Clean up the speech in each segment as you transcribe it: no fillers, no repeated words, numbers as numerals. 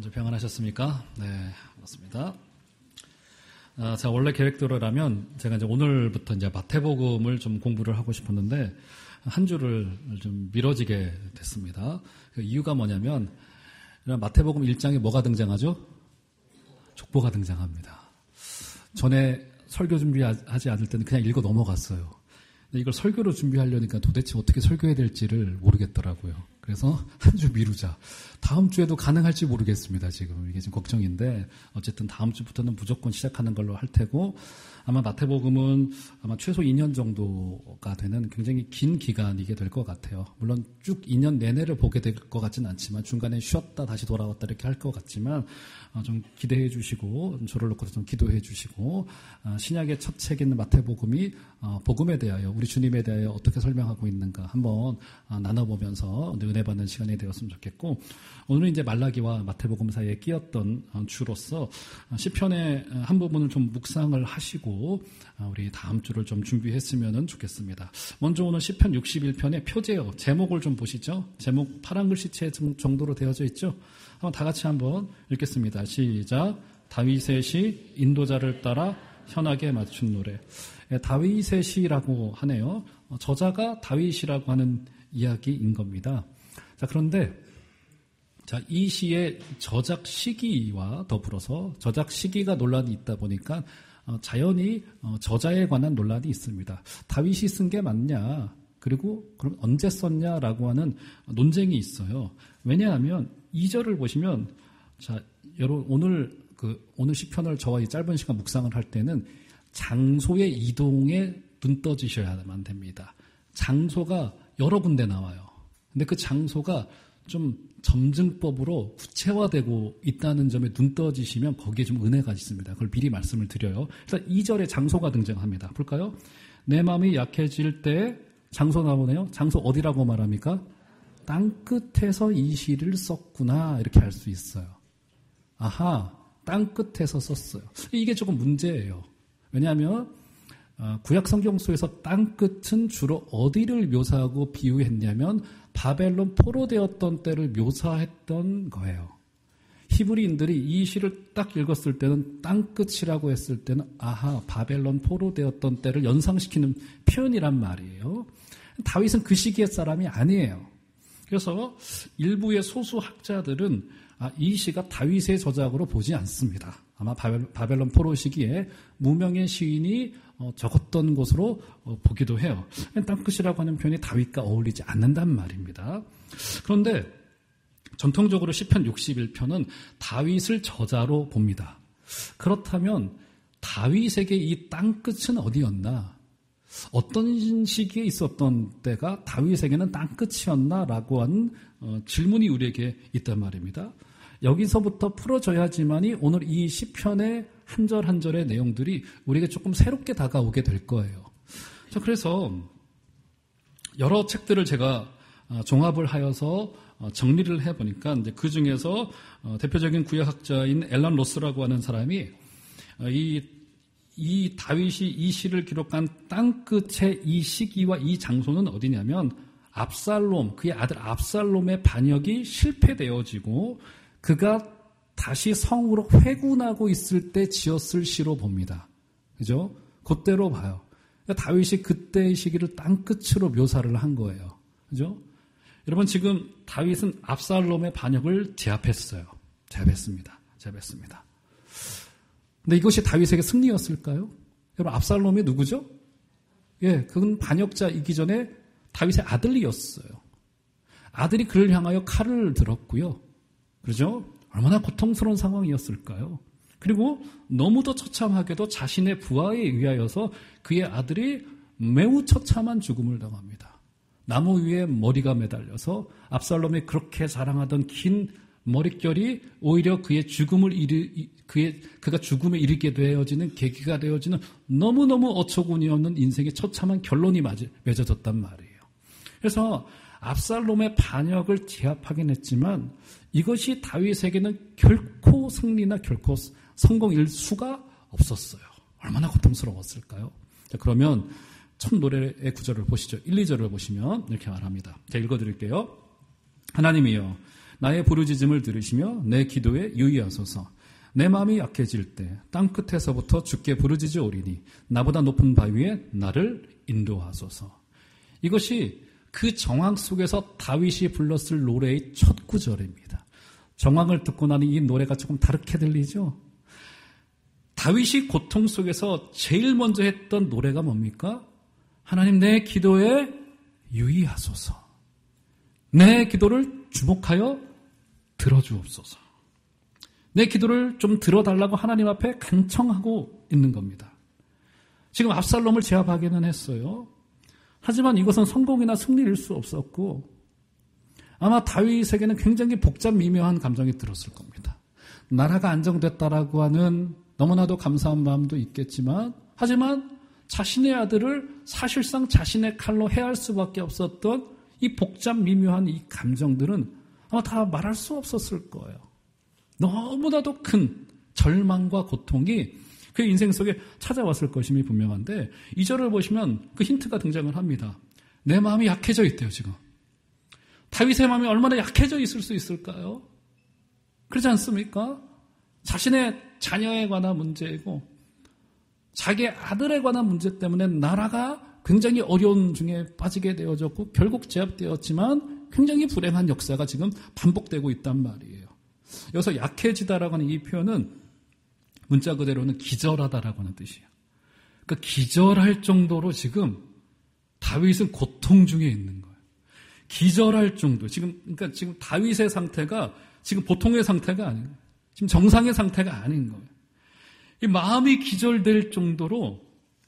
한 주 평안하셨습니까? 네, 맞습니다. 자, 원래 계획대로라면 제가 이제 오늘부터 이제 마태복음을 좀 공부를 하고 싶었는데 한 주를 좀 미뤄지게 됐습니다. 그 이유가 뭐냐면 마태복음 1장에 뭐가 등장하죠? 족보가 등장합니다. 전에 설교 준비하지 않을 때는 그냥 읽어 넘어갔어요. 근데 이걸 설교로 준비하려니까 도대체 어떻게 설교해야 될지를 모르겠더라고요. 그래서 한 주 미루자. 다음 주에도 가능할지 모르겠습니다. 지금 이게 좀 걱정인데 어쨌든 다음 주부터는 무조건 시작하는 걸로 할 테고 아마 마태복음은 아마 최소 2년 정도가 되는 굉장히 긴 기간이게 될 것 같아요. 물론 쭉 2년 내내를 보게 될 것 같지는 않지만 중간에 쉬었다 다시 돌아왔다 이렇게 할 것 같지만 좀 기대해 주시고 저를 놓고도 좀 기도해 주시고 신약의 첫 책인 마태복음이 복음에 대하여 우리 주님에 대하여 어떻게 설명하고 있는가 한번 나눠보면서 은혜 받는 시간이 되었으면 좋겠고 오늘은 이제 말라기와 마태복음 사이에 끼었던 주로서 시편의 한 부분을 좀 묵상을 하시고 우리 다음 주를 좀 준비했으면 좋겠습니다. 먼저 오늘 시편 61편의 표제어 제목을 좀 보시죠. 제목 파란 글씨체 정도로 되어져 있죠. 한번 다 같이 한번 읽겠습니다. 시작. 다윗의 시 인도자를 따라 현악에 맞춘 노래. 다윗의 시라고 하네요. 저자가 다윗이라고 하는 이야기인 겁니다. 자, 그런데 이 시의 저작 시기와 더불어서 저작 시기가 논란이 있다 보니까 자연히 저자에 관한 논란이 있습니다. 다윗이 쓴 게 맞냐? 그리고 그럼 언제 썼냐라고 하는 논쟁이 있어요. 왜냐하면 2절을 보시면 여러분 오늘 시편을 저와 이 짧은 시간 묵상을 할 때는 장소의 이동에 눈 떠지셔야만 됩니다. 장소가 여러 군데 나와요. 근데 그 장소가 좀 점증법으로 구체화되고 있다는 점에 눈 떠지시면 거기에 좀 은혜가 있습니다. 그걸 미리 말씀을 드려요. 일단 2절에 장소가 등장합니다. 볼까요? 내 마음이 약해질 때 장소 나오네요. 장소 어디라고 말합니까? 땅끝에서 이 시를 썼구나 이렇게 알 수 있어요. 아하, 땅끝에서 썼어요. 이게 조금 문제예요. 왜냐하면 구약 성경 속에서 땅끝은 주로 어디를 묘사하고 비유했냐면 바벨론 포로되었던 때를 묘사했던 거예요. 히브리인들이 이 시를 딱 읽었을 때는 땅끝이라고 했을 때는 아하, 바벨론 포로되었던 때를 연상시키는 표현이란 말이에요. 다윗은 그 시기의 사람이 아니에요. 그래서 일부의 소수 학자들은 이 시가 다윗의 저작으로 보지 않습니다. 아마 바벨론 포로 시기에 무명의 시인이 적었던 것으로 보기도 해요. 땅끝이라고 하는 표현이 다윗과 어울리지 않는단 말입니다. 그런데 전통적으로 시편 61편은 다윗을 저자로 봅니다. 그렇다면 다윗에게 이 땅끝은 어디였나? 어떤 시기에 있었던 때가 다윗에게는 땅끝이었나라고 한 질문이 우리에게 있단 말입니다. 여기서부터 풀어져야지만이 오늘 이 시편의 한 절 한 절의 내용들이 우리에게 조금 새롭게 다가오게 될 거예요. 자, 그래서 여러 책들을 제가 종합을 하여서 정리를 해보니까 이제 그 중에서 대표적인 구약학자인 앨런 로스라고 하는 사람이 이 다윗이 이 시를 기록한 땅끝의 이 시기와 이 장소는 어디냐면 압살롬, 그의 아들 압살롬의 반역이 실패되어지고 그가 다시 성으로 회군하고 있을 때 지었을 시로 봅니다. 그죠? 그때로 봐요. 그러니까 다윗이 그때의 시기를 땅끝으로 묘사를 한 거예요. 그죠? 여러분 지금 다윗은 압살롬의 반역을 제압했어요. 제압했습니다. 근데 이것이 다윗에게 승리였을까요? 여러분 압살롬이 누구죠? 그건 반역자이기 전에 다윗의 아들이었어요. 아들이 그를 향하여 칼을 들었고요. 그렇죠? 얼마나 고통스러운 상황이었을까요? 그리고 너무도 처참하게도 자신의 부하에 의하여서 그의 아들이 매우 처참한 죽음을 당합니다. 나무 위에 머리가 매달려서 압살롬이 그렇게 자랑하던 긴 머릿결이 오히려 그의 그가 죽음에 이르게 되어지는 계기가 되어지는 너무너무 어처구니 없는 인생의 처참한 결론이 맺어졌단 말이에요. 그래서 압살롬의 반역을 제압하긴 했지만 이것이 다윗에게는 결코 승리나 결코 성공일 수가 없었어요. 얼마나 고통스러웠을까요? 자, 그러면 첫 노래의 구절을 보시죠. 1, 2절을 보시면 이렇게 말합니다. 제가 읽어드릴게요. 하나님이여 나의 부르짖음을 들으시며 내 기도에 유의하소서. 내 마음이 약해질 때 땅끝에서부터 주께 부르짖으오리니 나보다 높은 바위 위에 나를 인도하소서. 이것이 그 정황 속에서 다윗이 불렀을 노래의 첫 구절입니다. 정황을 듣고 나니 이 노래가 조금 다르게 들리죠? 다윗이 고통 속에서 제일 먼저 했던 노래가 뭡니까? 하나님, 내 기도에 유의하소서. 내 기도를 주목하여 들어주옵소서. 내 기도를 좀 들어달라고 하나님 앞에 간청하고 있는 겁니다. 지금 압살롬을 제압하기는 했어요. 하지만 이것은 성공이나 승리일 수 없었고 아마 다윗에게는 굉장히 복잡 미묘한 감정이 들었을 겁니다. 나라가 안정됐다라고 하는 너무나도 감사한 마음도 있겠지만 하지만 자신의 아들을 사실상 자신의 칼로 해할 수밖에 없었던 이 복잡 미묘한 이 감정들은 아마 다 말할 수 없었을 거예요. 너무나도 큰 절망과 고통이 그 인생 속에 찾아왔을 것임이 분명한데 2절을 보시면 그 힌트가 등장을 합니다. 내 마음이 약해져 있대요, 지금. 다윗의 마음이 얼마나 약해져 있을 수 있을까요? 그렇지 않습니까? 자신의 자녀에 관한 문제이고 자기 아들에 관한 문제 때문에 나라가 굉장히 어려운 중에 빠지게 되어졌고 결국 제압되었지만 굉장히 불행한 역사가 지금 반복되고 있단 말이에요. 여기서 약해지다라고 하는 이 표현은 문자 그대로는 기절하다라고 하는 뜻이에요. 그러니까 기절할 정도로 지금 다윗은 고통 중에 있는 거예요. 기절할 정도. 그러니까 지금 다윗의 상태가 지금 보통의 상태가 아닌 거예요. 지금 정상의 상태가 아닌 거예요. 이 마음이 기절될 정도로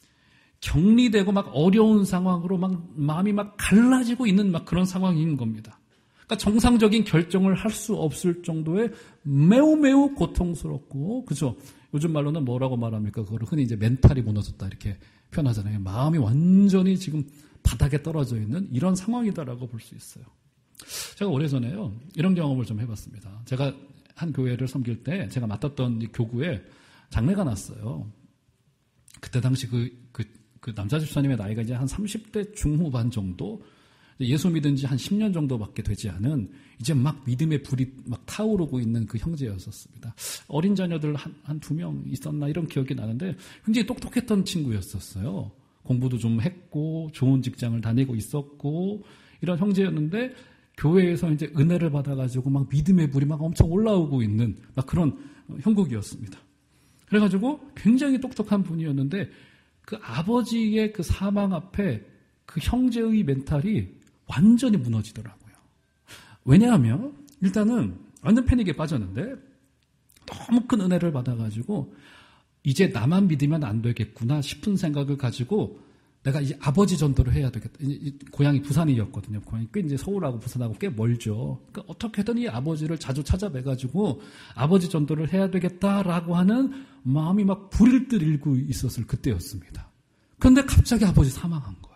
격리되고 막 어려운 상황으로 막 마음이 막 갈라지고 있는 막 그런 상황인 겁니다. 그러니까 정상적인 결정을 할 수 없을 정도의 매우 고통스럽고, 그죠? 요즘 말로는 뭐라고 말합니까? 그걸 흔히 이제 멘탈이 무너졌다 이렇게 표현하잖아요. 마음이 완전히 지금 바닥에 떨어져 있는 이런 상황이다라고 볼 수 있어요. 제가 오래전에요, 이런 경험을 좀 해봤습니다. 제가 한 교회를 섬길 때 제가 맡았던 이 교구에 장례가 났어요. 그때 당시 그 남자 집사님의 나이가 이제 한 30대 중후반 정도, 예수 믿은 지 한 10년 정도밖에 되지 않은 이제 막 믿음의 불이 막 타오르고 있는 그 형제였었습니다. 어린 자녀들 한 2명 있었나 이런 기억이 나는데 굉장히 똑똑했던 친구였었어요. 공부도 좀 했고 좋은 직장을 다니고 있었고 이런 형제였는데 교회에서 이제 은혜를 받아가지고 막 믿음의 불이 막 엄청 올라오고 있는 막 그런 형국이었습니다. 그래가지고 굉장히 똑똑한 분이었는데 그 아버지의 그 사망 앞에 그 형제의 멘탈이 완전히 무너지더라고요. 왜냐하면 일단은 완전 패닉에 빠졌는데 너무 큰 은혜를 받아가지고 이제 나만 믿으면 안 되겠구나 싶은 생각을 가지고 내가 이제 아버지 전도를 해야 되겠다. 고향이 부산이었거든요. 고향이 꽤 이제 서울하고 부산하고 꽤 멀죠. 그러니까 어떻게든 이 아버지를 자주 찾아뵈가지고 아버지 전도를 해야 되겠다라고 하는 마음이 막 불을 들이고 있었을 그때였습니다. 그런데 갑자기 아버지 사망한 거예요.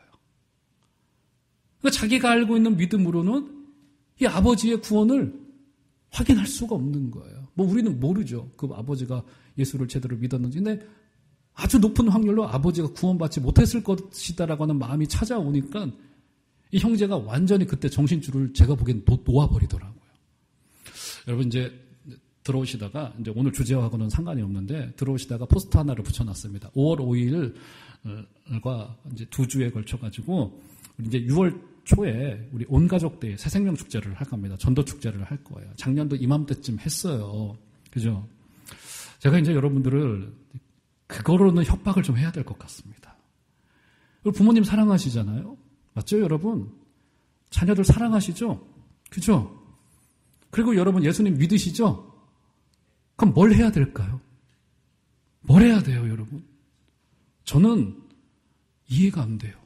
그러니까 자기가 알고 있는 믿음으로는 이 아버지의 구원을 확인할 수가 없는 거예요. 뭐 우리는 모르죠. 그 아버지가 예수를 제대로 믿었는지. 근데 아주 높은 확률로 아버지가 구원받지 못했을 것이다라고 하는 마음이 찾아오니까 이 형제가 완전히 그때 정신줄을 제가 보기엔 놓아버리더라고요. 여러분 이제 들어오시다가 이제 오늘 주제하고는 상관이 없는데 들어오시다가 포스터 하나를 붙여놨습니다. 5월 5일과 이제 2주에 걸쳐가지고 이제 6월 초에 우리 온 가족들 새생명 축제를 할 겁니다. 전도 축제를 할 거예요. 작년도 이맘때쯤 했어요. 그죠? 제가 이제 여러분들을 그거로는 협박을 좀 해야 될 것 같습니다. 부모님 사랑하시잖아요? 맞죠, 여러분? 자녀들 사랑하시죠? 그죠? 그리고 여러분 예수님 믿으시죠? 그럼 뭘 해야 될까요? 뭘 해야 돼요, 여러분? 저는 이해가 안 돼요.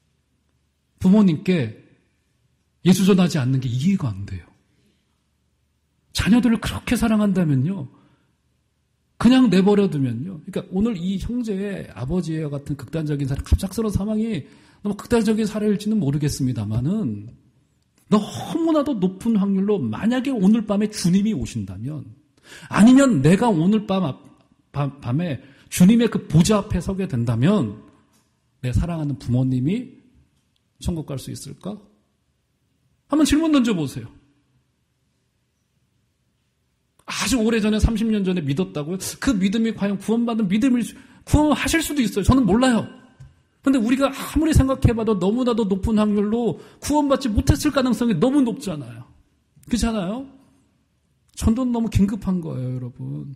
부모님께 예수 전하지 않는 게 이해가 안 돼요. 자녀들을 그렇게 사랑한다면요, 그냥 내버려두면요. 그러니까 오늘 이 형제의 아버지와 같은 극단적인 사례, 갑작스러운 사망이 너무 극단적인 사례일지는 모르겠습니다만은 너무나도 높은 확률로 만약에 오늘 밤에 주님이 오신다면, 아니면 내가 오늘 밤에 주님의 그 보좌 앞에 서게 된다면 내 사랑하는 부모님이 천국 갈 수 있을까? 한번 질문 던져보세요. 아주 오래전에 30년 전에 믿었다고요? 그 믿음이 과연 구원받은 믿음을 구원하실 수도 있어요. 저는 몰라요. 근데 우리가 아무리 생각해봐도 너무나도 높은 확률로 구원받지 못했을 가능성이 너무 높잖아요. 그렇잖아요? 전도 너무 긴급한 거예요, 여러분.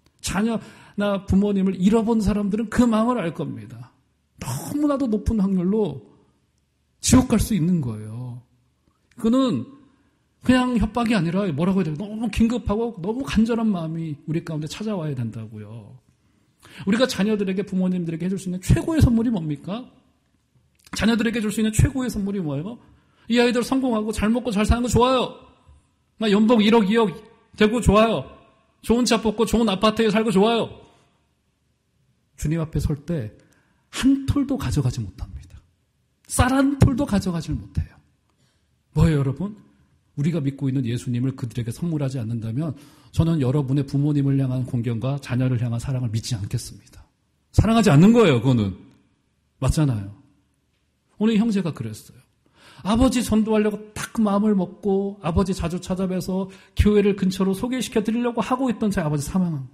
자녀나 부모님을 잃어본 사람들은 그 마음을 알 겁니다. 너무나도 높은 확률로 지옥 갈 수 있는 거예요. 그거는 그냥 협박이 아니라 뭐라고 해야 돼요? 너무 긴급하고 너무 간절한 마음이 우리 가운데 찾아와야 된다고요. 우리가 자녀들에게, 부모님들에게 해줄 수 있는 최고의 선물이 뭡니까? 자녀들에게 줄 수 있는 최고의 선물이 뭐예요? 이 아이들 성공하고 잘 먹고 잘 사는 거 좋아요. 나 연봉 1억, 2억 되고 좋아요. 좋은 차 뽑고 좋은 아파트에 살고 좋아요. 주님 앞에 설 때 한 톨도 가져가지 못합니다. 쌀 한 톨도 가져가지 못해요. 뭐예요, 여러분? 우리가 믿고 있는 예수님을 그들에게 선물하지 않는다면 저는 여러분의 부모님을 향한 공경과 자녀를 향한 사랑을 믿지 않겠습니다. 사랑하지 않는 거예요, 그거는. 맞잖아요. 오늘 형제가 그랬어요. 아버지 전도하려고 딱 마음을 먹고 아버지 자주 찾아뵈서 교회를 근처로 소개시켜 드리려고 하고 있던 제 아버지 사망.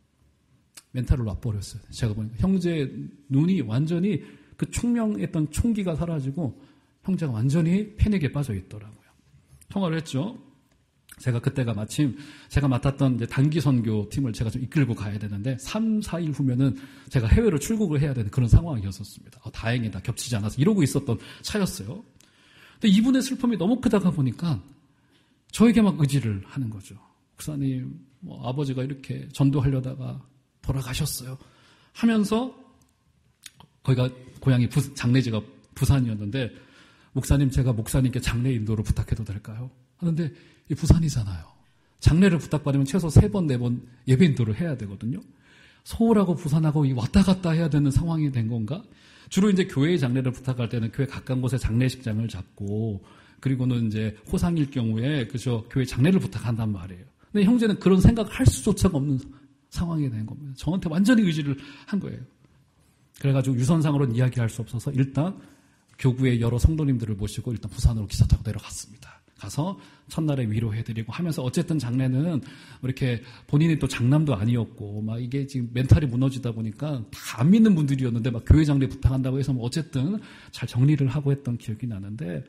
멘탈을 놔버렸어요. 제가 보니까 형제의 눈이 완전히 그 총명했던 총기가 사라지고 형제가 완전히 패닉에 빠져 있더라고요. 통화를 했죠. 제가 그때가 마침 제가 맡았던 이제 단기 선교 팀을 제가 좀 이끌고 가야 되는데 3, 4일 후면은 제가 해외로 출국을 해야 되는 그런 상황이었었습니다. 다행이다. 겹치지 않아서 이러고 있었던 차였어요. 근데 이분의 슬픔이 너무 크다가 보니까 저에게 막 의지를 하는 거죠. 목사님, 아버지가 이렇게 전도하려다가 돌아가셨어요. 하면서 거기가 고향이 장례지가 부산이었는데 목사님, 제가 목사님께 장례 인도를 부탁해도 될까요? 하는데 이 부산이잖아요. 장례를 부탁받으면 최소 3번, 4번 예배 인도를 해야 되거든요. 서울하고 부산하고 왔다 갔다 해야 되는 상황이 된 건가? 주로 이제 교회 장례를 부탁할 때는 교회 가까운 곳에 장례식장을 잡고 그리고는 이제 호상일 경우에 그저 교회 장례를 부탁한단 말이에요. 근데 형제는 그런 생각을 할 수조차 없는 상황이 된 겁니다. 저한테 완전히 의지를 한 거예요. 그래가지고 유선상으로는 이야기할 수 없어서 일단 교구의 여러 성도님들을 모시고 일단 부산으로 기차 타고 내려갔습니다. 가서 첫날에 위로해드리고 하면서 어쨌든 장례는 이렇게 본인이 또 장남도 아니었고 막 이게 지금 멘탈이 무너지다 보니까 다 안 믿는 분들이었는데 막 교회 장례 부탁한다고 해서 뭐 어쨌든 잘 정리를 하고 했던 기억이 나는데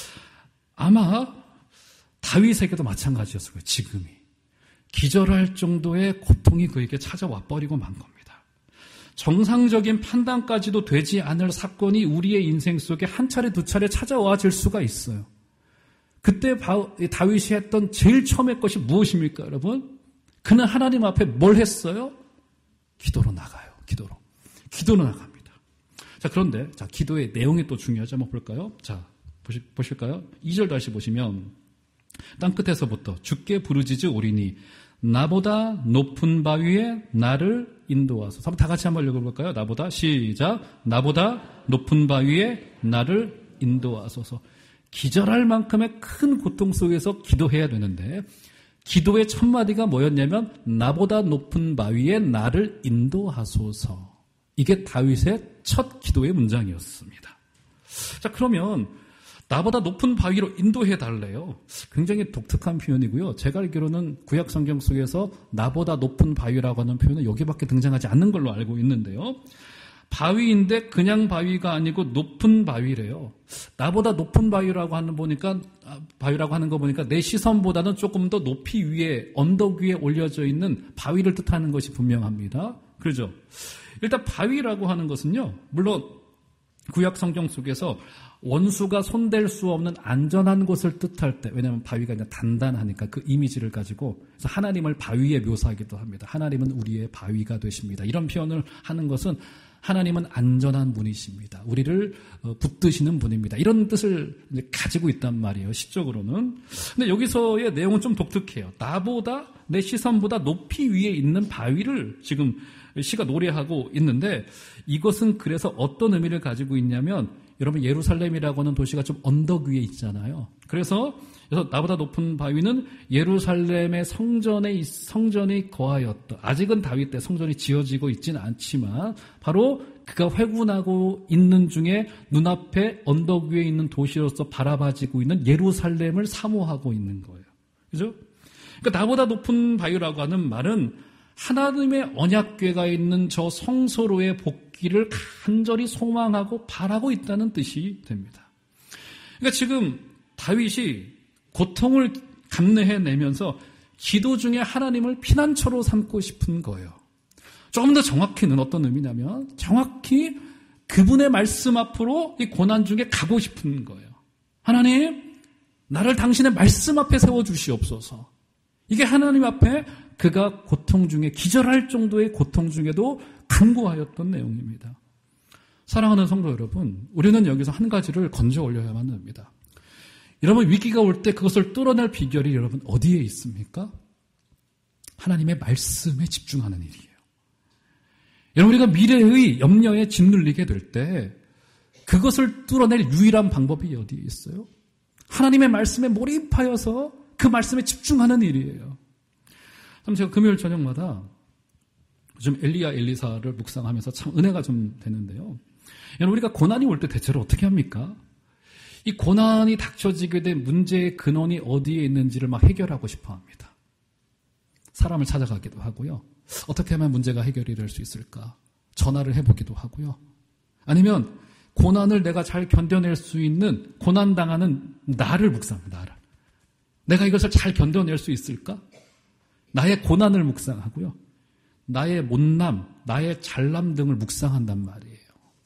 아마 다윗에게도 마찬가지였을 거예요. 지금이. 기절할 정도의 고통이 그에게 찾아와 버리고 만 겁니다. 정상적인 판단까지도 되지 않을 사건이 우리의 인생 속에 한 차례 두 차례 찾아와질 수가 있어요. 그때 다윗이 했던 제일 처음의 것이 무엇입니까, 여러분? 그는 하나님 앞에 뭘 했어요? 기도로 나가요. 기도로 나갑니다. 자, 그런데 기도의 내용이 또 중요하죠. 한번 볼까요? 자, 보실까요? 2절 다시 보시면 땅끝에서부터 주께 부르짖으 오리니 나보다 높은 바위에 나를 인도하소서. 다 같이 한번 읽어볼까요? 나보다 시작. 나보다 높은 바위에 나를 인도하소서. 기절할 만큼의 큰 고통 속에서 기도해야 되는데 기도의 첫 마디가 뭐였냐면 나보다 높은 바위에 나를 인도하소서. 이게 다윗의 첫 기도의 문장이었습니다. 자, 그러면 나보다 높은 바위로 인도해달래요. 굉장히 독특한 표현이고요. 제가 알기로는 구약 성경 속에서 나보다 높은 바위라고 하는 표현은 여기밖에 등장하지 않는 걸로 알고 있는데요. 바위인데 그냥 바위가 아니고 높은 바위래요. 나보다 높은 바위라고 하는 거 보니까 내 시선보다는 조금 더 높이 위에 언덕 위에 올려져 있는 바위를 뜻하는 것이 분명합니다. 그렇죠? 일단 바위라고 하는 것은요. 물론 구약 성경 속에서 원수가 손댈 수 없는 안전한 곳을 뜻할 때, 왜냐하면 바위가 그냥 단단하니까 그 이미지를 가지고 그래서 하나님을 바위에 묘사하기도 합니다. 하나님은 우리의 바위가 되십니다. 이런 표현을 하는 것은 하나님은 안전한 분이십니다. 우리를 붙드시는 분입니다. 이런 뜻을 가지고 있단 말이에요. 시적으로는. 근데 여기서의 내용은 좀 독특해요. 나보다 내 시선보다 높이 위에 있는 바위를 지금 시가 노래하고 있는데 이것은 그래서 어떤 의미를 가지고 있냐면 여러분 예루살렘이라고 하는 도시가 좀 언덕 위에 있잖아요. 그래서 나보다 높은 바위는 예루살렘의 성전이 거하였다. 아직은 다윗 때 성전이 지어지고 있지는 않지만 바로 그가 회군하고 있는 중에 눈앞에 언덕 위에 있는 도시로서 바라봐지고 있는 예루살렘을 사모하고 있는 거예요. 그죠? 그러니까 나보다 높은 바위라고 하는 말은 하나님의 언약궤가 있는 저 성소로의 복귀를 간절히 소망하고 바라고 있다는 뜻이 됩니다. 그러니까 지금 다윗이 고통을 감내해내면서 기도 중에 하나님을 피난처로 삼고 싶은 거예요. 조금 더 정확히는 어떤 의미냐면 정확히 그분의 말씀 앞으로 이 고난 중에 가고 싶은 거예요. 하나님, 나를 당신의 말씀 앞에 세워주시옵소서. 이게 하나님 앞에 그가 고통 중에 기절할 정도의 고통 중에도 간구하였던 내용입니다. 사랑하는 성도 여러분, 우리는 여기서 한 가지를 건져 올려야만 합니다. 여러분, 위기가 올 때 그것을 뚫어낼 비결이 여러분 어디에 있습니까? 하나님의 말씀에 집중하는 일이에요. 여러분, 우리가 미래의 염려에 짓눌리게 될 때 그것을 뚫어낼 유일한 방법이 어디에 있어요? 하나님의 말씀에 몰입하여서 그 말씀에 집중하는 일이에요. 참 제가 금요일 저녁마다 좀 엘리야 엘리사를 묵상하면서 참 은혜가 좀 되는데요. 여러분, 우리가 고난이 올 때 대체로 어떻게 합니까? 이 고난이 닥쳐지게 된 문제의 근원이 어디에 있는지를 막 해결하고 싶어 합니다. 사람을 찾아가기도 하고요. 어떻게 하면 문제가 해결이 될 수 있을까? 전화를 해보기도 하고요. 아니면 고난을 내가 잘 견뎌낼 수 있는 고난당하는 나를 묵상합니다. 나를. 내가 이것을 잘 견뎌낼 수 있을까? 나의 고난을 묵상하고요. 나의 못남, 나의 잘남 등을 묵상한단 말이에요.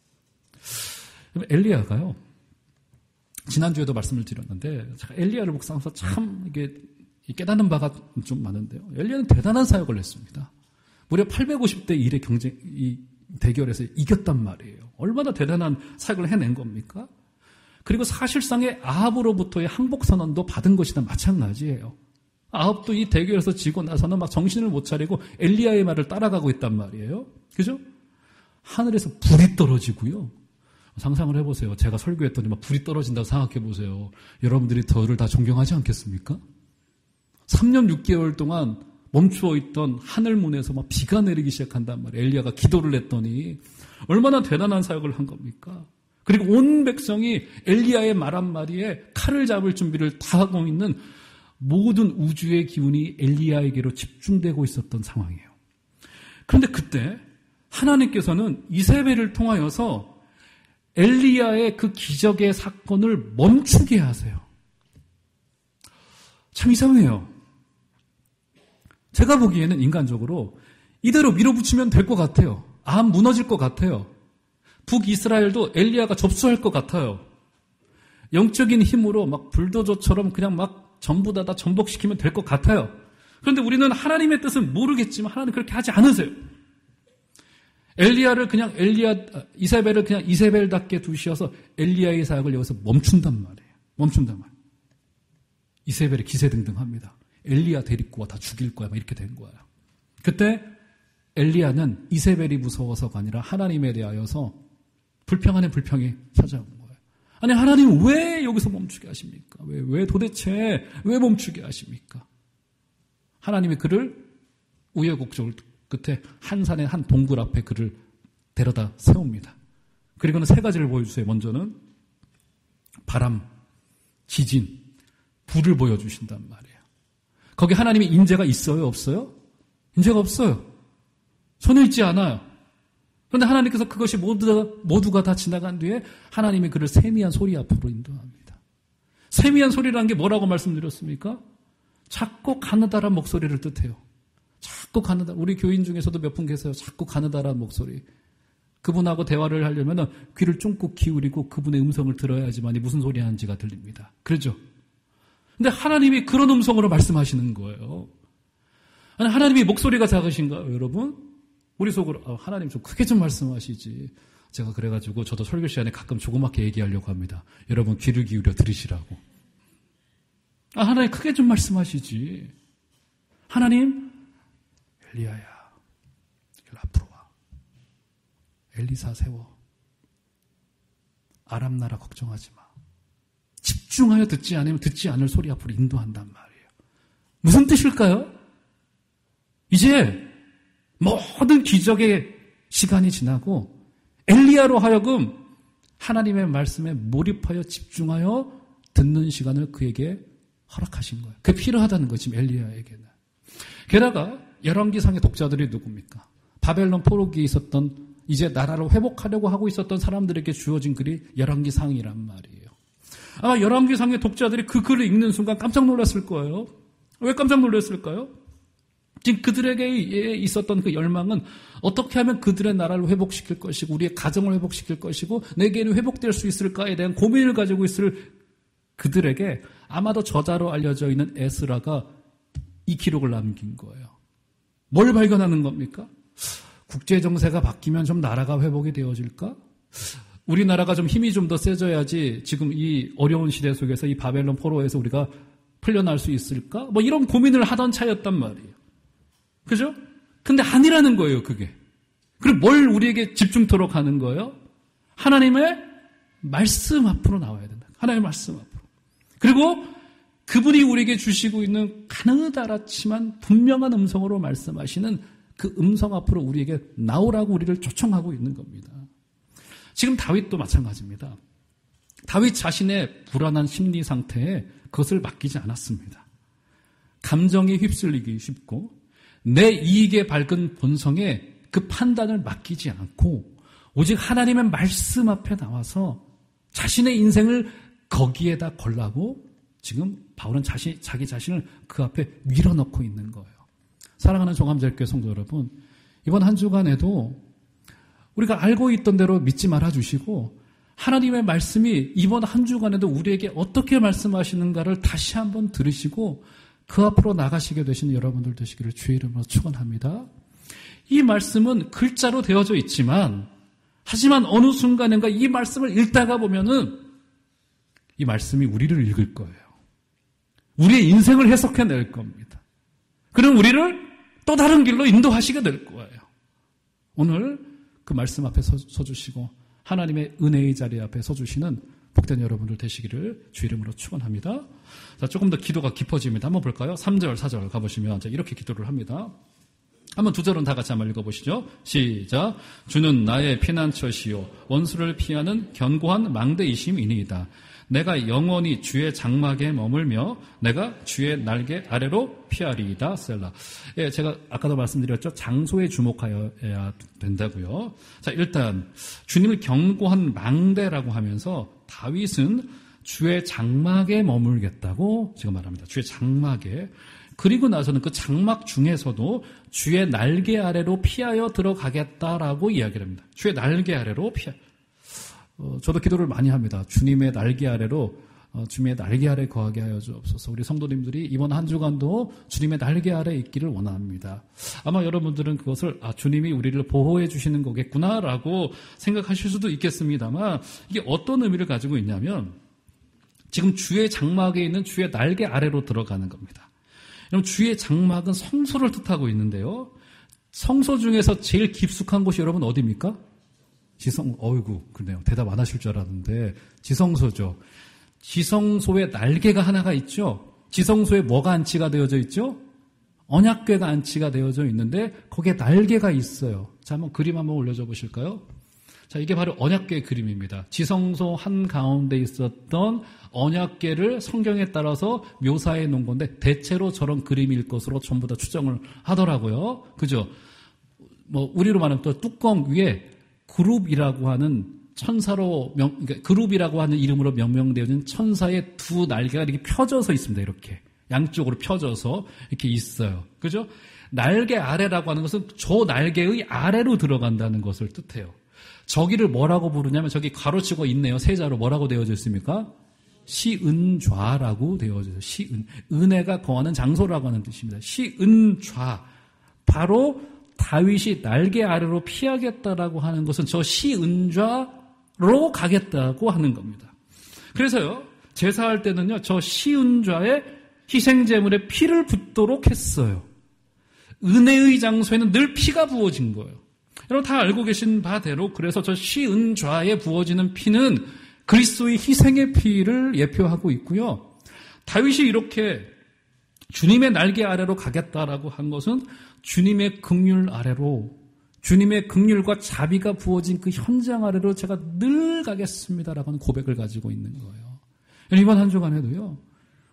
엘리야가요. 지난주에도 말씀을 드렸는데 제가 엘리야를 묵상해서 참 이게 깨닫는 바가 좀 많은데요. 엘리야는 대단한 사역을 했습니다. 무려 850대 1의 이 대결에서 이겼단 말이에요. 얼마나 대단한 사역을 해낸 겁니까? 그리고 사실상의 아합으로부터의 항복 선언도 받은 것이나 마찬가지예요. 아합도 이 대결에서 지고 나서는 막 정신을 못 차리고 엘리야의 말을 따라가고 있단 말이에요. 그죠? 하늘에서 불이 떨어지고요. 상상을 해보세요. 제가 설교했더니 막 불이 떨어진다고 생각해보세요. 여러분들이 저를 다 존경하지 않겠습니까? 3년 6개월 동안 멈추어 있던 하늘문에서 막 비가 내리기 시작한단 말이에요. 엘리야가 기도를 했더니 얼마나 대단한 사역을 한 겁니까? 그리고 온 백성이 엘리야의 말 한마디에 칼을 잡을 준비를 다 하고 있는 모든 우주의 기운이 엘리야에게로 집중되고 있었던 상황이에요. 그런데 그때 하나님께서는 이세벨을 통하여서 엘리야의 그 기적의 사건을 멈추게 하세요. 참 이상해요. 제가 보기에는 인간적으로 이대로 밀어붙이면 될 것 같아요. 아합 무너질 것 같아요. 북이스라엘도 엘리야가 접수할 것 같아요. 영적인 힘으로 막 불도저처럼 그냥 막 전부 다 전복시키면 될 것 같아요. 그런데 우리는 하나님의 뜻은 모르겠지만 하나님 그렇게 하지 않으세요. 엘리야를 그냥 이세벨을 그냥 이세벨답게 두셔서 엘리야의 사역을 여기서 멈춘단 말이에요. 멈춘단 말이에요. 이세벨이 기세등등합니다. 엘리야 데리고 와 다 죽일 거야. 막 이렇게 된 거예요. 그때 엘리야는 이세벨이 무서워서가 아니라 하나님에 대하여서 불평 안에 불평이 찾아온 거예요. 아니 하나님 왜 여기서 멈추게 하십니까? 왜 도대체 왜 멈추게 하십니까? 하나님이 그를 우여곡절 끝에 한 산의 한 동굴 앞에 그를 데려다 세웁니다. 그리고는 세 가지를 보여주세요. 먼저는 바람, 지진, 불을 보여주신단 말이에요. 거기 하나님의 인재가 있어요? 없어요? 인재가 없어요. 손에 있지 않아요. 그런데 하나님께서 그것이 모두가 다 지나간 뒤에 하나님이 그를 세미한 소리 앞으로 인도합니다. 세미한 소리라는 게 뭐라고 말씀드렸습니까? 작고 가느다란 목소리를 뜻해요. 자꾸 가느다. 우리 교인 중에서도 몇 분 계세요. 자꾸 가느다란 목소리. 그분하고 대화를 하려면 귀를 쫑긋 기울이고 그분의 음성을 들어야지만이 무슨 소리 하는지가 들립니다. 그렇죠? 근데 하나님이 그런 음성으로 말씀하시는 거예요. 아니, 하나님이 목소리가 작으신가요, 여러분? 우리 속으로 하나님 좀 크게 좀 말씀하시지. 제가 그래가지고 저도 설교 시간에 가끔 조그맣게 얘기하려고 합니다. 여러분 귀를 기울여 들으시라고. 하나님 크게 좀 말씀하시지. 하나님, 엘리야야, 앞으로 와. 엘리사 세워. 아람 나라 걱정하지 마. 집중하여 듣지 않으면 듣지 않을 소리 앞으로 인도한단 말이에요. 무슨 뜻일까요? 이제 모든 기적의 시간이 지나고 엘리야로 하여금 하나님의 말씀에 몰입하여 집중하여 듣는 시간을 그에게 허락하신 거예요. 그게 필요하다는 거지, 엘리야에게는. 게다가 열왕기상의 독자들이 누굽니까? 바벨론 포로기에 있었던, 이제 나라를 회복하려고 하고 있었던 사람들에게 주어진 글이 열왕기상이란 말이에요. 아마 열왕기상의 독자들이 그 글을 읽는 순간 깜짝 놀랐을 거예요. 왜 깜짝 놀랐을까요? 지금 그들에게 있었던 그 열망은 어떻게 하면 그들의 나라를 회복시킬 것이고 우리의 가정을 회복시킬 것이고 내게는 회복될 수 있을까에 대한 고민을 가지고 있을 그들에게 아마도 저자로 알려져 있는 에스라가 이 기록을 남긴 거예요. 뭘 발견하는 겁니까? 국제정세가 바뀌면 좀 나라가 회복이 되어질까? 우리나라가 좀 힘이 좀 더 세져야지 지금 이 어려운 시대 속에서 이 바벨론 포로에서 우리가 풀려날 수 있을까? 뭐 이런 고민을 하던 차였단 말이에요. 그죠? 근데 아니라는 거예요, 그게. 그럼 뭘 우리에게 집중토록 하는 거예요? 하나님의 말씀 앞으로 나와야 된다. 하나님의 말씀 앞으로. 그리고 그분이 우리에게 주시고 있는 가느다랗지만 분명한 음성으로 말씀하시는 그 음성 앞으로 우리에게 나오라고 우리를 초청하고 있는 겁니다. 지금 다윗도 마찬가지입니다. 다윗 자신의 불안한 심리 상태에 그것을 맡기지 않았습니다. 감정에 휩쓸리기 쉽고 내 이익에 밝은 본성에 그 판단을 맡기지 않고 오직 하나님의 말씀 앞에 나와서 자신의 인생을 거기에다 걸라고 지금 바울은 자기 자신을 그 앞에 밀어넣고 있는 거예요. 사랑하는 종합제일교회 성도 여러분, 이번 한 주간에도 우리가 알고 있던 대로 믿지 말아주시고 하나님의 말씀이 이번 한 주간에도 우리에게 어떻게 말씀하시는가를 다시 한번 들으시고 그 앞으로 나가시게 되시는 여러분들 되시기를 주의 이름으로 축원합니다. 이 말씀은 글자로 되어져 있지만 하지만 어느 순간인가 이 말씀을 읽다가 보면은 이 말씀이 우리를 읽을 거예요. 우리의 인생을 해석해낼 겁니다. 그럼 우리를 또 다른 길로 인도하시게 될 거예요. 오늘 그 말씀 앞에 서주시고 하나님의 은혜의 자리 앞에 서주시는 복된 여러분들 되시기를 주 이름으로 축원합니다. 자, 조금 더 기도가 깊어집니다. 한번 볼까요? 3절, 4절 가보시면 이렇게 기도를 합니다. 한번 2절은 다 같이 한번 읽어보시죠. 시작. 주는 나의 피난처시요 원수를 피하는 견고한 망대이심이니이다. 내가 영원히 주의 장막에 머물며 내가 주의 날개 아래로 피하리이다. 셀라. 예, 제가 아까도 말씀드렸죠. 장소에 주목하여야 된다고요. 자, 일단 주님을 견고한 망대라고 하면서 다윗은 주의 장막에 머물겠다고 지금 말합니다. 주의 장막에. 그리고 나서는 그 장막 중에서도 주의 날개 아래로 피하여 들어가겠다라고 이야기를 합니다. 주의 날개 아래로 저도 기도를 많이 합니다. 주님의 날개 아래로 주님의 날개 아래 거하게 하여 주옵소서. 우리 성도님들이 이번 한 주간도 주님의 날개 아래 있기를 원합니다. 아마 여러분들은 그것을 주님이 우리를 보호해 주시는 거겠구나라고 생각하실 수도 있겠습니다만 이게 어떤 의미를 가지고 있냐면 지금 주의 장막에 있는 주의 날개 아래로 들어가는 겁니다. 여러분 주의 장막은 성소를 뜻하고 있는데요. 성소 중에서 제일 깊숙한 곳이 여러분 어디입니까? 그러네요. 대답 안 하실 줄 알았는데, 지성소죠. 지성소에 날개가 하나가 있죠? 지성소에 뭐가 안치가 되어져 있죠? 언약궤가 안치가 되어져 있는데, 거기에 날개가 있어요. 자, 한번 그림 한번 올려줘 보실까요? 자, 이게 바로 언약궤의 그림입니다. 지성소 한가운데 있었던 언약궤를 성경에 따라서 묘사해 놓은 건데, 대체로 저런 그림일 것으로 전부 다 추정을 하더라고요. 그죠? 우리로 말하면 또 뚜껑 위에 그룹이라고 하는 그러니까 그룹이라고 하는 이름으로 명명되어진 천사의 두 날개가 이렇게 펴져서 있습니다. 이렇게 양쪽으로 펴져서 이렇게 있어요. 그죠? 날개 아래라고 하는 것은 저 날개의 아래로 들어간다는 것을 뜻해요. 저기를 뭐라고 부르냐면 저기 가로치고 있네요. 세자로 뭐라고 되어져 있습니까? 시은좌라고 되어져 있어요. 시은 은혜가 거하는 장소라고 하는 뜻입니다. 시은좌 바로 다윗이 날개 아래로 피하겠다라고 하는 것은 저 시은좌로 가겠다고 하는 겁니다. 그래서요, 제사할 때는요, 저 시은좌에 희생제물에 피를 붓도록 했어요. 은혜의 장소에는 늘 피가 부어진 거예요. 여러분 다 알고 계신 바대로 그래서 저 시은좌에 부어지는 피는 그리스도의 희생의 피를 예표하고 있고요. 다윗이 이렇게 주님의 날개 아래로 가겠다라고 한 것은 주님의 긍휼 아래로 주님의 긍휼과 자비가 부어진 그 현장 아래로 제가 늘 가겠습니다라고 하는 고백을 가지고 있는 거예요. 이번 한 주간에도요.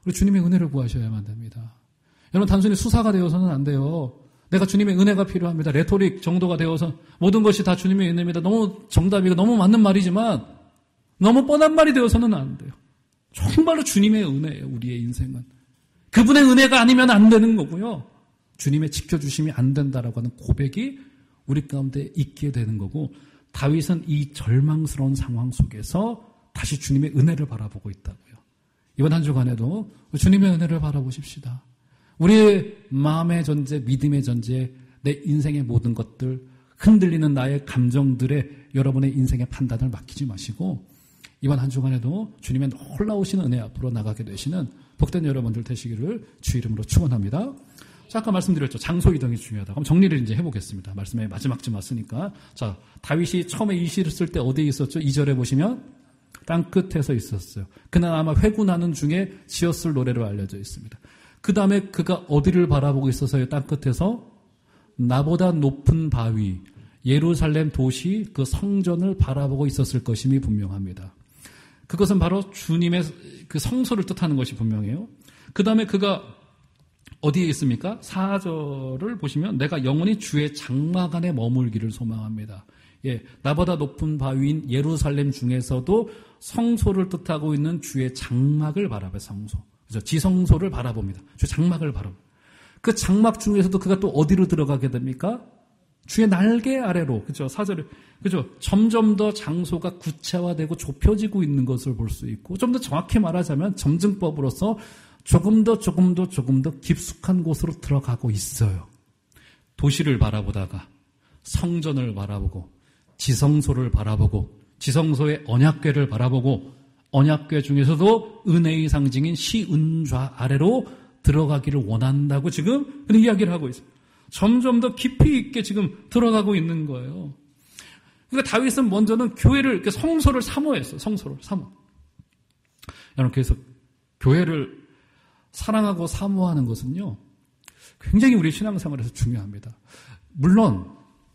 그리고 주님의 은혜를 구하셔야만 됩니다. 여러분 단순히 수사가 되어서는 안 돼요. 내가 주님의 은혜가 필요합니다. 레토릭 정도가 되어서 모든 것이 다 주님의 은혜입니다. 너무 정답이고 너무 맞는 말이지만 너무 뻔한 말이 되어서는 안 돼요. 정말로 주님의 은혜예요. 우리의 인생은. 그분의 은혜가 아니면 안 되는 거고요. 주님의 지켜주심이 안 된다라고 하는 고백이 우리 가운데 있게 되는 거고 다윗은 이 절망스러운 상황 속에서 다시 주님의 은혜를 바라보고 있다고요. 이번 한 주간에도 주님의 은혜를 바라보십시다. 우리의 마음의 전제, 믿음의 전제, 내 인생의 모든 것들, 흔들리는 나의 감정들에 여러분의 인생의 판단을 맡기지 마시고 이번 한 주간에도 주님의 놀라우신 은혜 앞으로 나가게 되시는 복된 여러분들 되시기를 주 이름으로 축원합니다. 자, 아까 말씀드렸죠. 장소 이동이 중요하다. 그럼 정리를 이제 해보겠습니다. 말씀의 마지막쯤 왔으니까. 자, 다윗이 처음에 이 시를 쓸 때 어디에 있었죠? 2절에 보시면 땅 끝에서 있었어요. 그날 아마 회군하는 중에 지었을 노래로 알려져 있습니다. 그 다음에 그가 어디를 바라보고 있어서요? 땅 끝에서 나보다 높은 바위, 예루살렘 도시 그 성전을 바라보고 있었을 것임이 분명합니다. 그것은 바로 주님의 그 성소를 뜻하는 것이 분명해요. 그 다음에 그가 어디에 있습니까? 4절을 보시면 내가 영원히 주의 장막 안에 머물기를 소망합니다. 예, 나보다 높은 바위인 예루살렘 중에서도 성소를 뜻하고 있는 주의 장막을 바라봐요. 성소. 그죠? 지성소를 바라봅니다. 주의 장막을 바라봅니다. 그 장막 중에서도 그가 또 어디로 들어가게 됩니까? 주의 날개 아래로. 그죠? 4절에. 그죠? 점점 더 장소가 구체화되고 좁혀지고 있는 것을 볼 수 있고, 좀 더 정확히 말하자면 점증법으로서 조금 더 깊숙한 곳으로 들어가고 있어요. 도시를 바라보다가 성전을 바라보고 지성소를 바라보고 지성소의 언약궤를 바라보고 언약궤 중에서도 은혜의 상징인 시은좌 아래로 들어가기를 원한다고 지금 그런 이야기를 하고 있습니다. 점점 더 깊이 있게 지금 들어가고 있는 거예요. 그러니까 다윗은 먼저는 교회를, 성소를 사모했어요. 성소를 사모. 여러분, 그래서 교회를 사랑하고 사모하는 것은요, 굉장히 우리 신앙생활에서 중요합니다. 물론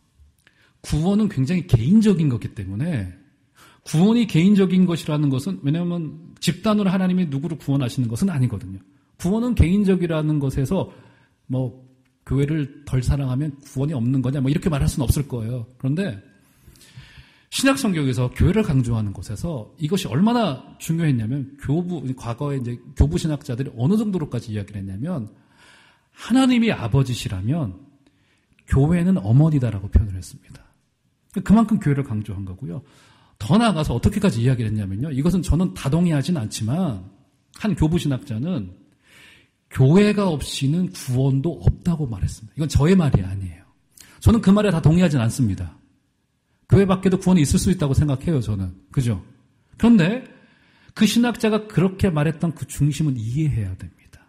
구원은 굉장히 개인적인 거기 때문에 구원이 개인적인 것이라는 것은, 왜냐하면 집단으로 하나님이 누구를 구원하시는 것은 아니거든요. 구원은 개인적이라는 것에서 뭐 교회를 덜 사랑하면 구원이 없는 거냐 뭐 이렇게 말할 수는 없을 거예요. 그런데 신약 성경에서 교회를 강조하는 곳에서 이것이 얼마나 중요했냐면 과거에 이제 교부 신학자들이 어느 정도로까지 이야기를 했냐면 하나님이 아버지시라면 교회는 어머니다라고 표현을 했습니다. 그만큼 교회를 강조한 거고요. 더 나아가서 어떻게까지 이야기를 했냐면요. 이것은 저는 다 동의하진 않지만 한 교부 신학자는 교회가 없이는 구원도 없다고 말했습니다. 이건 저의 말이 아니에요. 저는 그 말에 다 동의하진 않습니다. 교회 밖에도 구원이 있을 수 있다고 생각해요, 저는. 그죠? 그런데 그 신학자가 그렇게 말했던 그 중심은 이해해야 됩니다.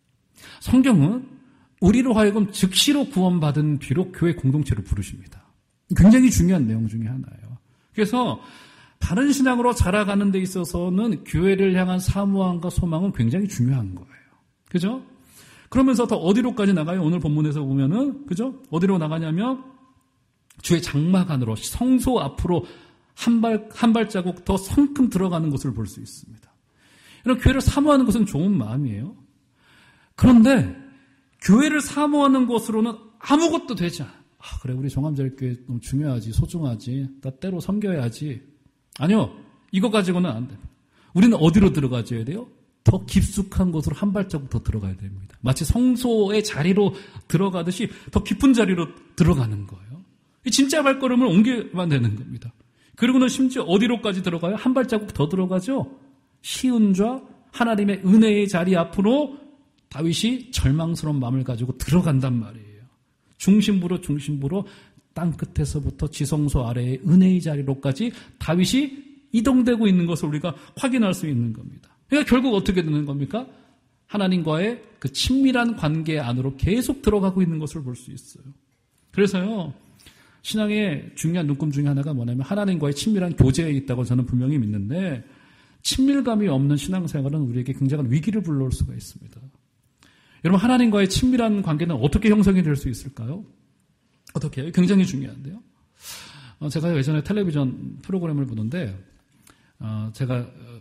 성경은 우리로 하여금 즉시로 구원받은 뒤로 교회 공동체를 부르십니다. 굉장히 중요한 내용 중에 하나예요. 그래서 바른 신앙으로 자라가는 데 있어서는 교회를 향한 사모함과 소망은 굉장히 중요한 거예요. 그죠? 그러면서 더 어디로까지 나가요? 오늘 본문에서 보면은, 그죠? 어디로 나가냐면, 주의 장막 안으로, 성소 앞으로 한 발자국 더 성큼 들어가는 것을 볼 수 있습니다. 이런 교회를 사모하는 것은 좋은 마음이에요. 그런데, 교회를 사모하는 것으로는 아무것도 되지 않아요. 그래, 우리 종암제일교회 너무 중요하지, 소중하지, 나 때로 섬겨야지. 아니요, 이거 가지고는 안 됩니다. 우리는 어디로 들어가줘야 돼요? 더 깊숙한 곳으로 한 발자국 더 들어가야 됩니다. 마치 성소의 자리로 들어가듯이 더 깊은 자리로 들어가는 거예요. 진짜 발걸음을 옮겨만 되는 겁니다. 그리고는 심지어 어디로까지 들어가요? 한 발자국 더 들어가죠? 시은좌 하나님의 은혜의 자리 앞으로 다윗이 절망스러운 마음을 가지고 들어간단 말이에요. 중심부로 땅 끝에서부터 지성소 아래의 은혜의 자리로까지 다윗이 이동되고 있는 것을 우리가 확인할 수 있는 겁니다. 그러니까 결국 어떻게 되는 겁니까? 하나님과의 그 친밀한 관계 안으로 계속 들어가고 있는 것을 볼 수 있어요. 그래서요, 신앙의 중요한 눈금 중에 하나가 뭐냐면 하나님과의 친밀한 교제에 있다고 저는 분명히 믿는데 친밀감이 없는 신앙생활은 우리에게 굉장한 위기를 불러올 수가 있습니다. 여러분, 하나님과의 친밀한 관계는 어떻게 형성이 될 수 있을까요? 어떻게 해요? 굉장히 중요한데요. 제가 예전에 텔레비전 프로그램을 보는데 제가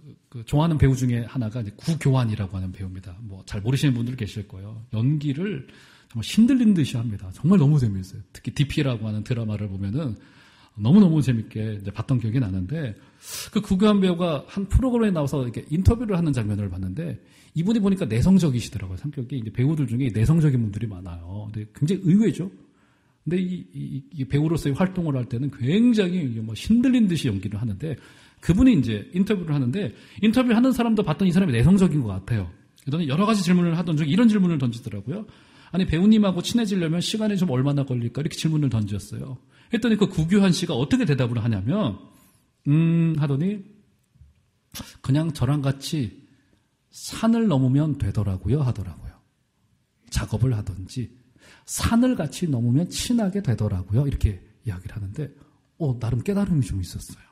좋아하는 배우 중에 하나가 이제 구교환이라고 하는 배우입니다. 뭐 잘 모르시는 분들 계실 거예요. 연기를 정말 신들린 듯이 합니다. 정말 너무 재미있어요. 특히 DP라고 하는 드라마를 보면은 너무너무 재밌게 이제 봤던 기억이 나는데, 그 구교환 배우가 한 프로그램에 나와서 이렇게 인터뷰를 하는 장면을 봤는데, 이분이 보니까 내성적이시더라고요. 성격이. 이제 배우들 중에 내성적인 분들이 많아요. 근데 굉장히 의외죠. 근데 이 배우로서의 활동을 할 때는 굉장히 뭐 신들린 듯이 연기를 하는데, 그분이 이제 인터뷰를 하는데, 인터뷰를 하는 사람도 봤더니 이 사람이 내성적인 것 같아요. 그러더니 여러 가지 질문을 하던 중에 이런 질문을 던지더라고요. 아니, 배우님하고 친해지려면 시간이 좀 얼마나 걸릴까? 이렇게 질문을 던졌어요. 했더니 그 구교환 씨가 어떻게 대답을 하냐면, 하더니, 그냥 저랑 같이 산을 넘으면 되더라고요. 하더라고요. 작업을 하든지, 산을 같이 넘으면 친하게 되더라고요. 이렇게 이야기를 하는데, 나름 깨달음이 좀 있었어요.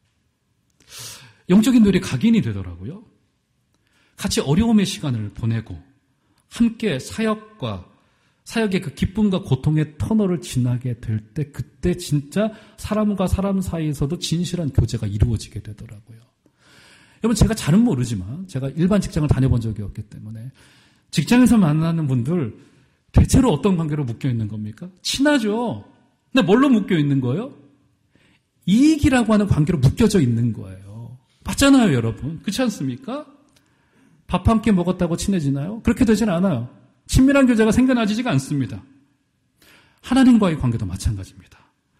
영적인 놀이 각인이 되더라고요. 같이 어려움의 시간을 보내고, 함께 사역의 그 기쁨과 고통의 터널을 지나게 될 때, 그때 진짜 사람과 사람 사이에서도 진실한 교제가 이루어지게 되더라고요. 여러분, 제가 잘은 모르지만 제가 일반 직장을 다녀본 적이 없기 때문에 직장에서 만나는 분들 대체로 어떤 관계로 묶여 있는 겁니까? 친하죠. 근데 뭘로 묶여 있는 거예요? 이익이라고 하는 관계로 묶여져 있는 거예요. 맞잖아요, 여러분. 그렇지 않습니까? 밥 한 끼 먹었다고 친해지나요? 그렇게 되진 않아요. 친밀한 교제가 생겨나지가 않습니다. 하나님과의 관계도 마찬가지입니다.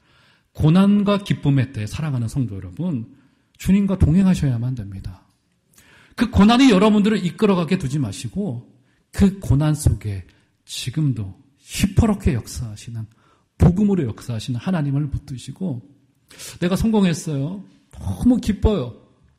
고난과 기쁨의 때에 사랑하는 성도 여러분, 주님과 동행하셔야만 됩니다. 그 고난이 여러분들을 이끌어가게 두지 마시고, 그 고난 속에 지금도 시퍼렇게 역사하시는, 복음으로 역사하시는 하나님을 붙드시고, 내가 성공했어요. 너무 기뻐요.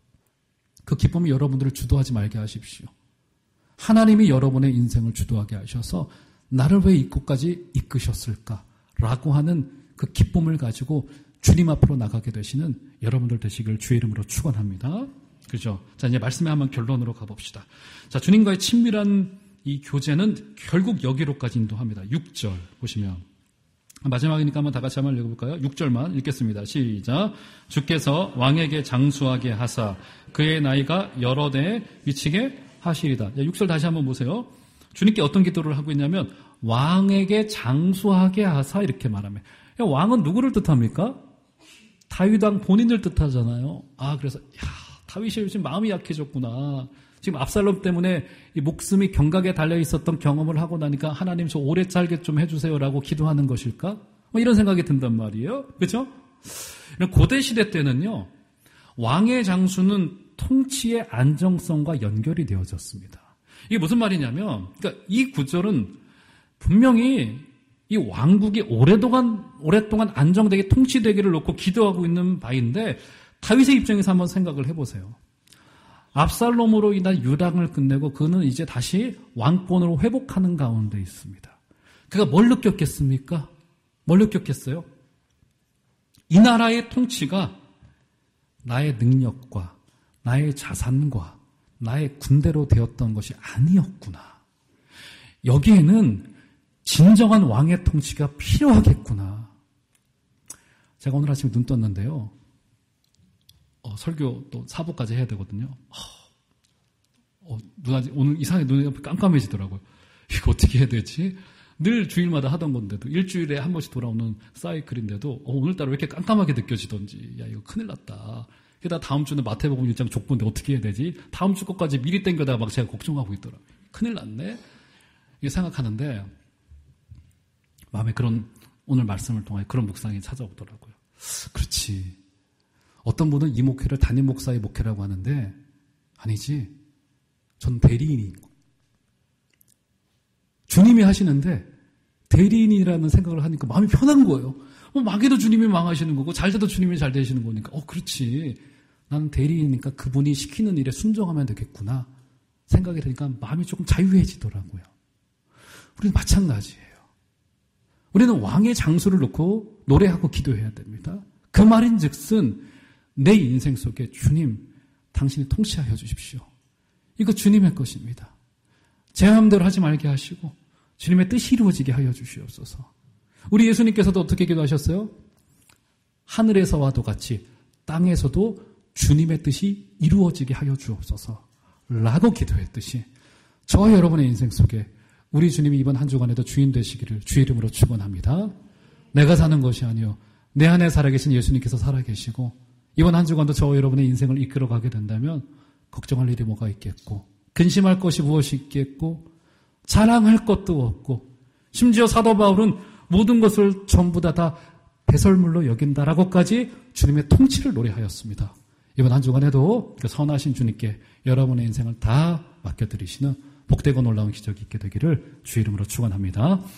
그 기쁨이 여러분들을 주도하지 말게 하십시오. 하나님이 여러분의 인생을 주도하게 하셔서 나를 왜 이곳까지 이끄셨을까라고 하는 그 기쁨을 가지고 주님 앞으로 나가게 되시는 여러분들 되시길 주의 이름으로 축원합니다. 그죠? 자, 이제 말씀에 한번 결론으로 가봅시다. 자, 주님과의 친밀한 이 교제는 결국 여기로까지 인도합니다. 6절 보시면. 마지막이니까 한번 다 같이 한번 읽어볼까요? 6절만 읽겠습니다. 시작. 주께서 왕에게 장수하게 하사 그의 나이가 여러 대에 미치게 하시리다. 6절 다시 한번 보세요. 주님께 어떤 기도를 하고 있냐면 왕에게 장수하게 하사 이렇게 말합니다. 왕은 누구를 뜻합니까? 다윗 왕 본인을 뜻하잖아요. 그래서 다윗이 요즘 마음이 약해졌구나. 지금 압살롬 때문에 이 목숨이 경각에 달려 있었던 경험을 하고 나니까 하나님 저 오래 살게 좀 해주세요라고 기도하는 것일까? 이런 생각이 든단 말이에요. 그렇죠? 고대 시대 때는요, 왕의 장수는 통치의 안정성과 연결이 되어졌습니다. 이게 무슨 말이냐면, 그러니까 이 구절은 분명히 이 왕국이 오랫동안 안정되게 통치되기를 놓고 기도하고 있는 바인데, 다윗의 입장에서 한번 생각을 해보세요. 압살롬으로 인한 유랑을 끝내고 그는 이제 다시 왕권으로 회복하는 가운데 있습니다. 그가 뭘 느꼈겠습니까? 뭘 느꼈겠어요? 이 나라의 통치가 나의 능력과 나의 자산과 나의 군대로 되었던 것이 아니었구나. 여기에는 진정한 왕의 통치가 필요하겠구나. 제가 오늘 아침에 눈 떴는데요. 설교 또 4부까지 해야 되거든요. 오늘 이상하게 눈이 깜깜해지더라고요. 이거 어떻게 해야 되지? 늘 주일마다 하던 건데도, 일주일에 한 번씩 돌아오는 사이클인데도, 오늘따라 왜 이렇게 깜깜하게 느껴지던지, 이거 큰일 났다. 게다가 다음 주는 마태복음 1장 족보인데 어떻게 해야 되지? 다음 주 것까지 미리 땡겨다가 막 제가 걱정하고 있더라고요. 큰일 났네? 이렇게 생각하는데, 마음에 오늘 말씀을 통해 그런 묵상이 찾아오더라고요. 그렇지. 어떤 분은 이 목회를 담임 목사의 목회라고 하는데, 아니지. 전 대리인인 거. 주님이 하시는데 대리인이라는 생각을 하니까 마음이 편한 거예요. 망해도 주님이 망하시는 거고 잘 돼도 주님이 잘 되시는 거니까 그렇지. 나는 대리인이니까 그분이 시키는 일에 순종하면 되겠구나 생각이 되니까 마음이 조금 자유해지더라고요. 우리는 마찬가지예요. 우리는 왕의 장수를 놓고 노래하고 기도해야 됩니다. 그 말인즉슨 내 인생 속에 주님, 당신이 통치하여 주십시오. 이거 주님의 것입니다. 제 마음대로 하지 말게 하시고 주님의 뜻이 이루어지게 하여 주시옵소서. 우리 예수님께서도 어떻게 기도하셨어요? 하늘에서와도 같이 땅에서도 주님의 뜻이 이루어지게 하여 주옵소서 라고 기도했듯이 저와 여러분의 인생 속에 우리 주님이 이번 한 주간에도 주인 되시기를 주의 이름으로 축원합니다. 내가 사는 것이 아니요 내 안에 살아계신 예수님께서 살아계시고 이번 한 주간도 저와 여러분의 인생을 이끌어가게 된다면 걱정할 일이 뭐가 있겠고 근심할 것이 무엇이 있겠고 자랑할 것도 없고 심지어 사도 바울은 모든 것을 전부 다 배설물로 여긴다라고까지 주님의 통치를 노래하였습니다. 이번 한 주간에도 그 선하신 주님께 여러분의 인생을 다 맡겨드리시는 복되고 놀라운 기적이 있게 되기를 주의 이름으로 축원합니다.